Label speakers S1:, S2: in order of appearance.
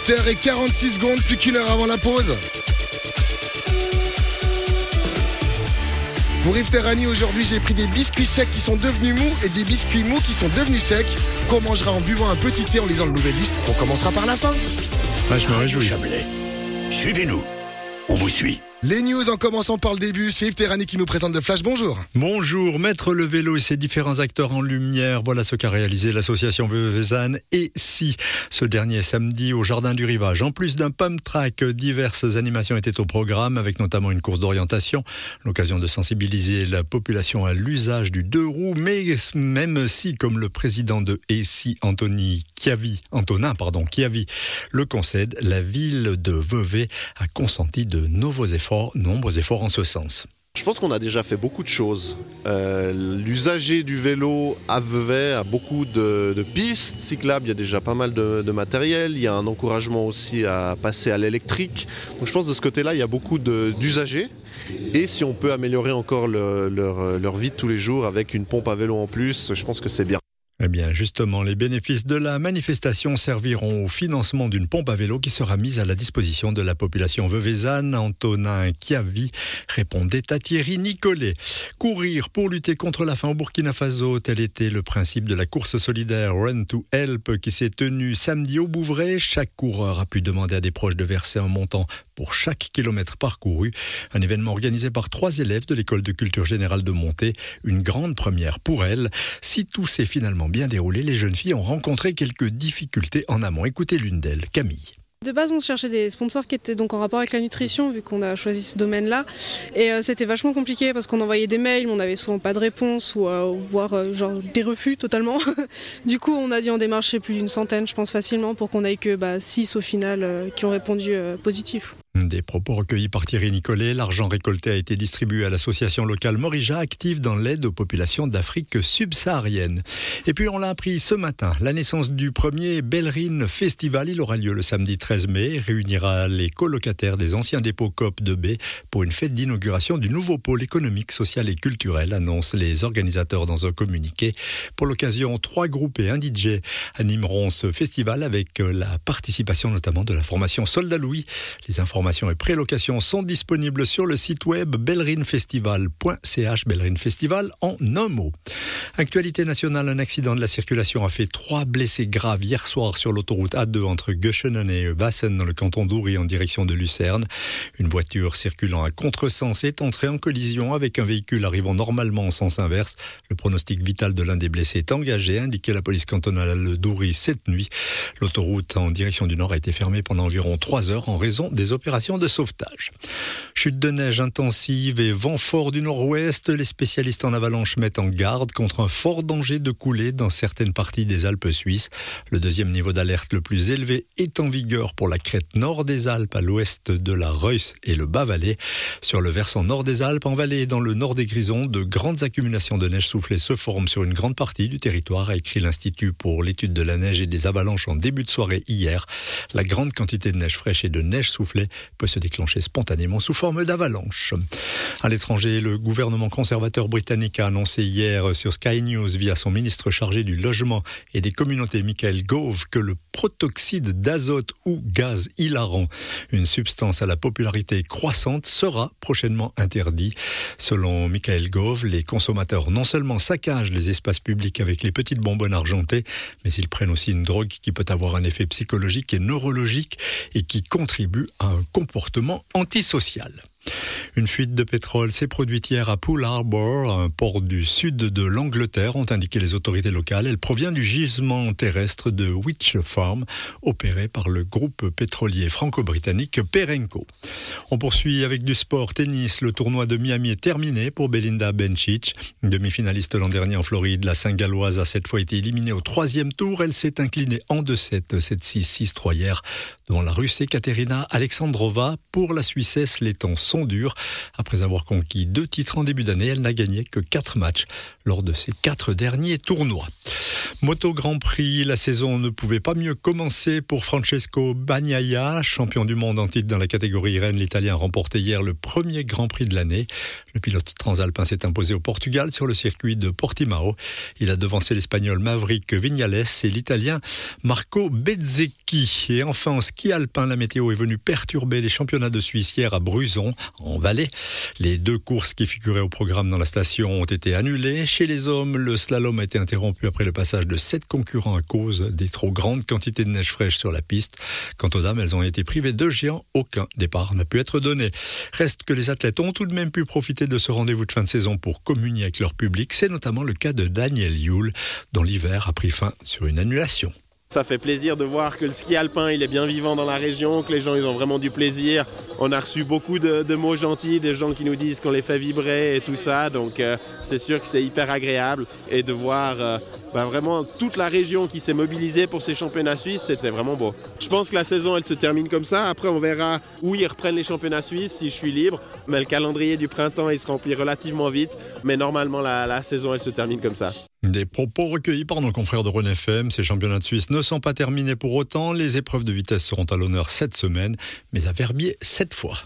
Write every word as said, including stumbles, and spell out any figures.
S1: huit heures quarante-six secondes, plus qu'une heure avant la pause. Pour Yves Terrani, aujourd'hui, j'ai pris des biscuits secs qui sont devenus mous et des biscuits mous qui sont devenus secs. Qu'on mangera en buvant un petit thé en lisant le Nouvelle Liste. On commencera par la fin.
S2: Ah, je me réjouis.
S3: Chablais. Suivez-nous. On vous suit.
S1: Les news en commençant par le début, c'est Yves Terrani qui nous présente le Flash, bonjour.
S2: Bonjour, mettre le vélo et ses différents acteurs en lumière, voilà ce qu'a réalisé l'association Veuvezanne. Et si, ce dernier samedi au Jardin du Rivage, en plus d'un pump track, diverses animations étaient au programme, avec notamment une course d'orientation, l'occasion de sensibiliser la population à l'usage du deux roues, mais même si, comme le président de Et si, Anthony Chiavi, Antonin, pardon, Chiavi, le concède, la ville de Vevey a consenti de nouveaux efforts. nombreux efforts en ce sens.
S4: Je pense qu'on a déjà fait beaucoup de choses. Euh, l'usager du vélo à Vevey a beaucoup de, de pistes cyclables, il y a déjà pas mal de, de matériel, il y a un encouragement aussi à passer à l'électrique. Donc je pense que de ce côté-là, il y a beaucoup de, d'usagers. Et si on peut améliorer encore le, leur, leur vie de tous les jours avec une pompe à vélo en plus, je pense que c'est bien.
S2: Eh bien, justement, les bénéfices de la manifestation serviront au financement d'une pompe à vélo qui sera mise à la disposition de la population veuvezanne. Antonin Chiavi répondait à Thierry Nicolet. Courir pour lutter contre la faim au Burkina Faso, tel était le principe de la course solidaire Run to Help qui s'est tenue samedi au Bouvray. Chaque coureur a pu demander à des proches de verser un montant pour chaque kilomètre parcouru. Un événement organisé par trois élèves de l'école de culture générale de Monté. Une grande première pour elles. Si tout s'est finalement bien déroulé, les jeunes filles ont rencontré quelques difficultés en amont. Écoutez l'une d'elles, Camille.
S5: De base, on cherchait des sponsors qui étaient donc en rapport avec la nutrition, vu qu'on a choisi ce domaine-là. Et euh, c'était vachement compliqué parce qu'on envoyait des mails, mais on n'avait souvent pas de réponse, ou euh, voire euh, genre des refus totalement. Du coup, on a dû en démarcher plus d'une centaine, je pense facilement, pour qu'on ait que bah, six au final euh, qui ont répondu euh, positif.
S2: Des propos recueillis par Thierry Nicolet. L'argent récolté a été distribué à l'association locale Morija, active dans l'aide aux populations d'Afrique subsaharienne. Et puis on l'a appris ce matin, la naissance du premier Bellerine Festival. Il aura lieu le samedi treize mai, réunira les colocataires des anciens dépôts Coop de B pour une fête d'inauguration du nouveau pôle économique, social et culturel, annoncent les organisateurs dans un communiqué. Pour l'occasion, trois groupes et un D J animeront ce festival avec la participation notamment de la formation Soldat Louis. Les informations et prélocations sont disponibles sur le site web bellerinefestival point c h, Bellerine Festival en un mot. Actualité nationale, un accident de la circulation a fait trois blessés graves hier soir sur l'autoroute A deux entre Göschenen et Wassen dans le canton d'Uri en direction de Lucerne. Une voiture circulant à contresens est entrée en collision avec un véhicule arrivant normalement en sens inverse. Le pronostic vital de l'un des blessés est engagé, indiquait la police cantonale d'Uri cette nuit. L'autoroute en direction du nord a été fermée pendant environ trois heures en raison des opérations de sauvetage. Chute de neige intensive et vent fort du nord-ouest, les spécialistes en avalanche mettent en garde contre un fort danger de coulée dans certaines parties des Alpes suisses. Le deuxième niveau d'alerte le plus élevé est en vigueur pour la crête nord des Alpes à l'ouest de la Reuss et le Bas-Valais. Sur le versant nord des Alpes, en vallée et dans le nord des Grisons, de grandes accumulations de neige soufflée se forment sur une grande partie du territoire, a écrit l'Institut pour l'étude de la neige et des avalanches en début de soirée hier. La grande quantité de neige fraîche et de neige soufflée peut se déclencher spontanément sous forme d'avalanche. À l'étranger, le gouvernement conservateur britannique a annoncé hier sur Sky News via son ministre chargé du logement et des communautés Michael Gove que le protoxyde d'azote ou gaz hilarant, une substance à la popularité croissante, sera prochainement interdit. Selon Michael Gove, les consommateurs non seulement saccagent les espaces publics avec les petites bonbonnes argentées, mais ils prennent aussi une drogue qui peut avoir un effet psychologique et neurologique et qui contribue à un comportement antisocial. Une fuite de pétrole s'est produite hier à Poole Harbour, un port du sud de l'Angleterre, ont indiqué les autorités locales. Elle provient du gisement terrestre de Wyche Farm, opéré par le groupe pétrolier franco-britannique Perenco. On poursuit avec du sport tennis. Le tournoi de Miami est terminé pour Belinda Bencic. Demi-finaliste l'an dernier en Floride, la Saint-Galloise a cette fois été éliminée au troisième tour. Elle s'est inclinée en deux sept, sept six, six trois hier, devant la Russe Ekaterina Alexandrova. Pour la Suissesse, les temps sont durs. Après avoir conquis deux titres en début d'année, elle n'a gagné que quatre matchs lors de ses quatre derniers tournois. Moto Grand Prix, la saison ne pouvait pas mieux commencer pour Francesco Bagnaia, champion du monde en titre dans la catégorie Rennes. L'Italien a remporté hier le premier Grand Prix de l'année. Le pilote transalpin s'est imposé au Portugal sur le circuit de Portimao. Il a devancé l'Espagnol Maverick Viñales et l'Italien Marco Bezzecchi. ski. Et enfin, en ski alpin, la météo est venue perturber les championnats de Suisse hier à Bruzon, en Valais. Les deux courses qui figuraient au programme dans la station ont été annulées. Chez les hommes, le slalom a été interrompu après le passage de sept concurrents à cause des trop grandes quantités de neige fraîche sur la piste. Quant aux dames, elles ont été privées de géants. Aucun départ n'a pu être donné. Reste que les athlètes ont tout de même pu profiter de ce rendez-vous de fin de saison pour communier avec leur public. C'est notamment le cas de Daniel Yule, dont l'hiver a pris fin sur une annulation.
S6: Ça fait plaisir de voir que le ski alpin il est bien vivant dans la région, que les gens ils ont vraiment du plaisir. On a reçu beaucoup de, de mots gentils, des gens qui nous disent qu'on les fait vibrer et tout ça. Donc euh, c'est sûr que c'est hyper agréable. Et de voir euh, bah, vraiment toute la région qui s'est mobilisée pour ces championnats suisses, c'était vraiment beau. Je pense que la saison elle se termine comme ça. Après on verra où ils reprennent les championnats suisses si je suis libre. Mais le calendrier du printemps il se remplit relativement vite. Mais normalement la, la saison elle se termine comme ça.
S2: Des propos recueillis par nos confrères de Rhône F M. Ces championnats de Suisse ne sont pas terminés pour autant. Les épreuves de vitesse seront à l'honneur cette semaine, mais à Verbier cette fois.